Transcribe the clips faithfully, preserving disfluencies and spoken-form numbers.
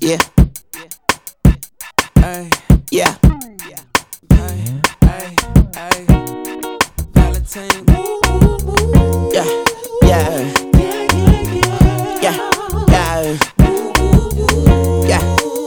Yeah. Ay, Yeah. ay, ay, ay. Valentine. Yeah. Yeah. Yeah. Yeah. Yeah. Yeah.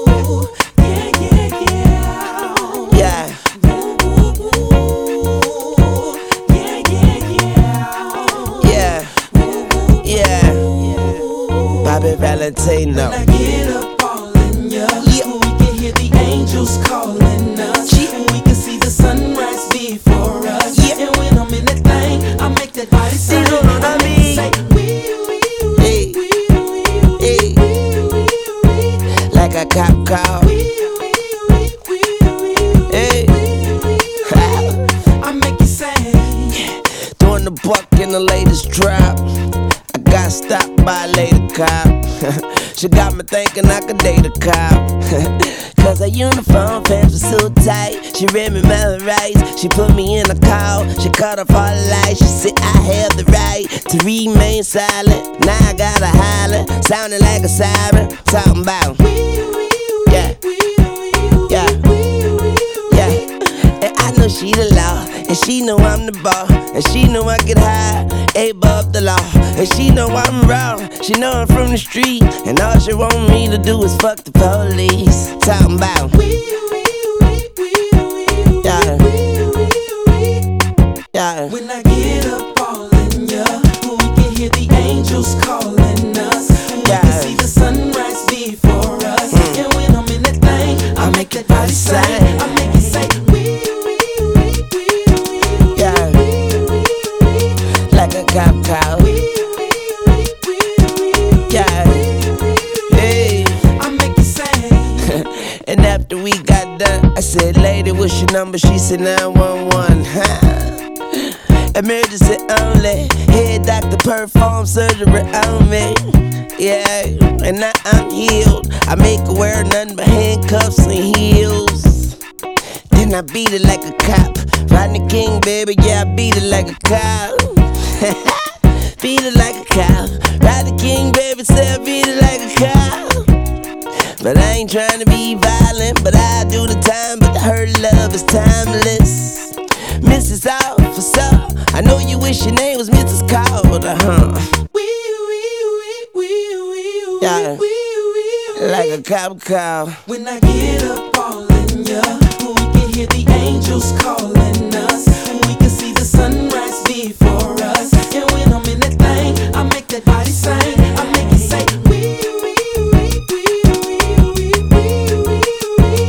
Yeah. Yeah. Bobby Valentino. When I get up all in ya, Yeah. we can hear the angels calling us. Yeah. We can see the sunrise before us. Yeah. And when I'm in that thing, I make that body sing. You know what I I make mean? it say, wee, wee, wee, Hey. wee, wee, Hey. wee, wee, wee, Like a cop call. wee, wee, wee, wee, wee, Hey. I make you sing. Doing the buck in the latest drop. I got stopped by a lady cop. She got me thinking I could date a cop. Cause her uniform pants were so tight. She read me my rights. She put me in a call. She cut off all the lights. She said I have the right to remain silent. Now I gotta holler, sounding like a siren. Talking about yeah, yeah, yeah. And I know she the law, and she know I'm the ball, and she know I get high, above the law, and she know I'm raw. She know I'm from the street, and all she want me to do is fuck the police. Talking about yeah, yeah. When I get up all in ya, we can hear the angels calling us. We Yeah. can see the sunrise before us. And when I'm in that thing, I make that body sing. I make it say, wee, wee, wee, wee, wee, Yeah. wee, wee, wee, Like a cop call. wee, wee, wee, Yeah. Hey. I make it sing. And after we got done, I said, lady, what's your number? She said nine one one. Huh? Emergency only. Head doctor perform surgery on me. Yeah, and now I'm healed. I make her wear nothing but handcuffs and heels. Then I beat it like a cop. Rodney King, baby, yeah, I beat it like a cop. Beat it like a cop. Rodney King, baby, say I beat it like a cop. But I ain't trying to be violent, but I do the time. But her love is timeless. Missus Officer, I know you wish your name was Missus Calder, huh? Wee, wee, wee, wee, wee, Yeah. wee, wee, wee. Like a cop call. When I get up all in ya, we can hear the angels calling us. We can see the sunrise before us. And when I'm in that thing, I make that body sing. I make it say, wee, wee, wee, wee, wee, wee, wee, wee, wee.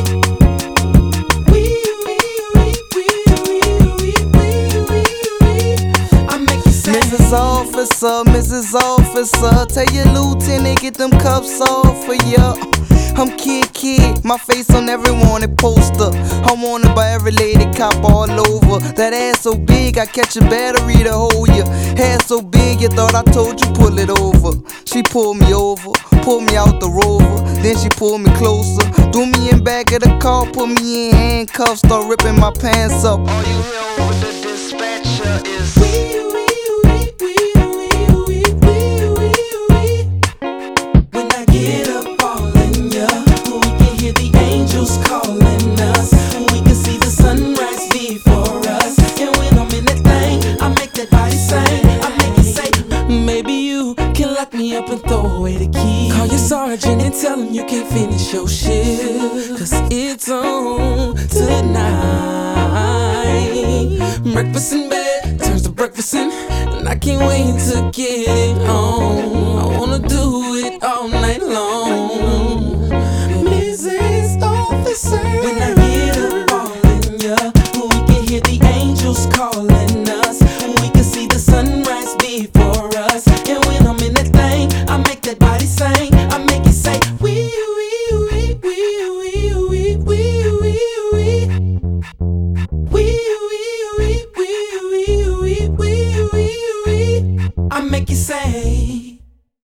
Wee, wee, wee, wee, wee, wee, wee. I make it say, Missus Officer, Missus Officer, tell your lieutenant get them cuffs off for ya. I'm Kid Kid, my face on every wanted poster. I'm wanted by every lady cop all over. That ass so big, I catch a battery to hold ya. Hair so big, you thought I told you pull it over. She pulled me over, pulled me out the Rover. Then she pulled me closer, threw me in back of the car, put me in handcuffs, start ripping my pants up. All you hear over the dispatcher is wee, wee, wee, wee, wee, wee, wee, wee. When I get up all in ya, we can hear the angels calling us. We can see the sunrise before us. And when I'm in that thing, I make that body sing. I make it say, maybe you can lock me up and throw away the key. Call your sergeant and tell him you can't finish your shift, cause it's on tonight. Breakfast in bed turns to breakfast in, and I can't wait to get it on. I wanna do it all night long. Missus Officer, when I